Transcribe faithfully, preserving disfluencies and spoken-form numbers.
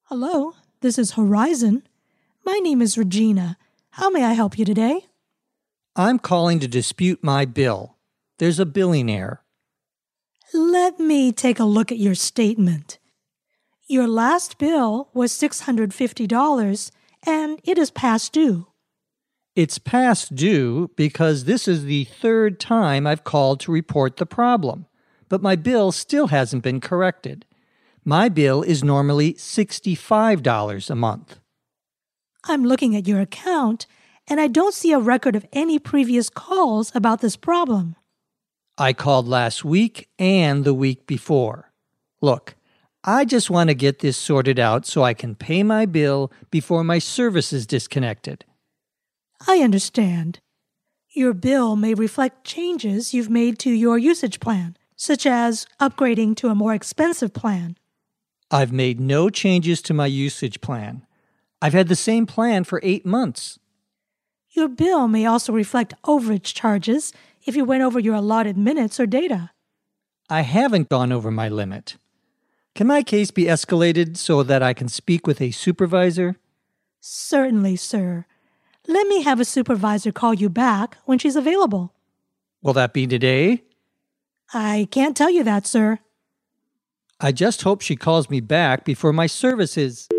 Hello, this is Horizon. My name is Regina. How may I help you today? I'm calling to dispute my bill. There's a billing error. Let me take a look at your statement. Your last bill was six hundred fifty dollars and it is past due. It's past due because this is the third time I've called to report the problem, but my bill still hasn't been corrected. My bill is normally sixty-five dollars a month. I'm looking at your account and I don't see a record of any previous calls about this problem. I called last week and the week before. Look, I just want to get this sorted out so I can pay my bill before my service is disconnected. I understand. Your bill may reflect changes you've made to your usage plan, such as upgrading to a more expensive plan. I've made no changes to my usage plan. I've had the same plan for eight months. Your bill may also reflect overage charges if you went over your allotted minutes or data. I haven't gone over my limit. Can my case be escalated so that I can speak with a supervisor? Certainly, sir. Let me have a supervisor call you back when she's available. Will that be today? I can't tell you that, sir. I just hope she calls me back before my service is...